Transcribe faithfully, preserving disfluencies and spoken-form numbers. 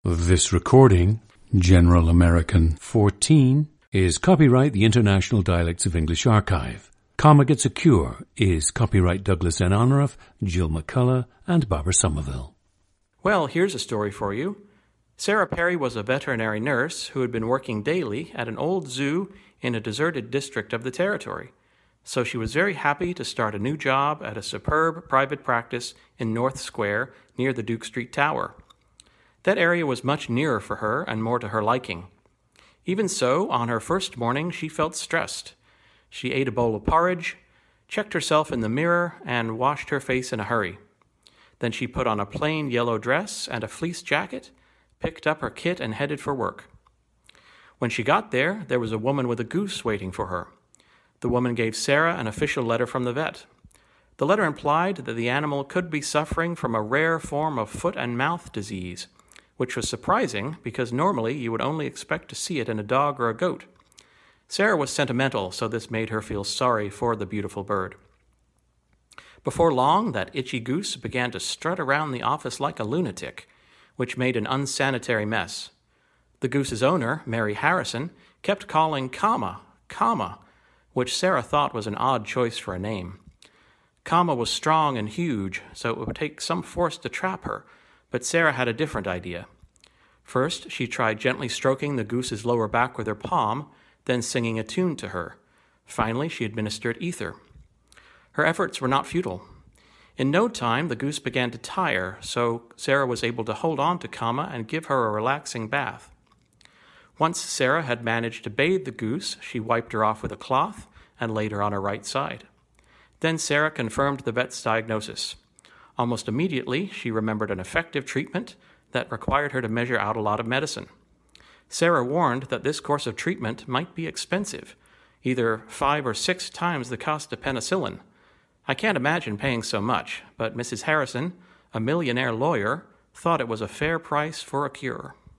This recording, General American fourteen, is copyright the International Dialects of English Archive. Comma Gets a Cure is copyright Douglas N. Honorath, Jill McCullough, and Barbara Somerville. Well, here's a story for you. Sarah Perry was a veterinary nurse who had been working daily at an old zoo in a deserted district of the territory. So she was very happy to start a new job at a superb private practice in North Square near the Duke Street Tower. That area was much nearer for her and more to her liking. Even so, on her first morning, she felt stressed. She ate a bowl of porridge, checked herself in the mirror, and washed her face in a hurry. Then she put on a plain yellow dress and a fleece jacket, picked up her kit, and headed for work. When she got there, there was a woman with a goose waiting for her. The woman gave Sarah an official letter from the vet. The letter implied that the animal could be suffering from a rare form of foot and mouth disease, which was surprising because normally you would only expect to see it in a dog or a goat. Sarah was sentimental, so this made her feel sorry for the beautiful bird. Before long, that itchy goose began to strut around the office like a lunatic, which made an unsanitary mess. The goose's owner, Mary Harrison, kept calling Comma, Comma, which Sarah thought was an odd choice for a name. Comma was strong and huge, so it would take some force to trap her, but Sarah had a different idea. First, she tried gently stroking the goose's lower back with her palm, then singing a tune to her. Finally, she administered ether. Her efforts were not futile. In no time, the goose began to tire, so Sarah was able to hold on to Comma and give her a relaxing bath. Once Sarah had managed to bathe the goose, she wiped her off with a cloth and laid her on her right side. Then Sarah confirmed the vet's diagnosis. Almost immediately, she remembered an effective treatment that required her to measure out a lot of medicine. Sarah warned that this course of treatment might be expensive, either five or six times the cost of penicillin. I can't imagine paying so much, but Missus Harrison, a millionaire lawyer, thought it was a fair price for a cure.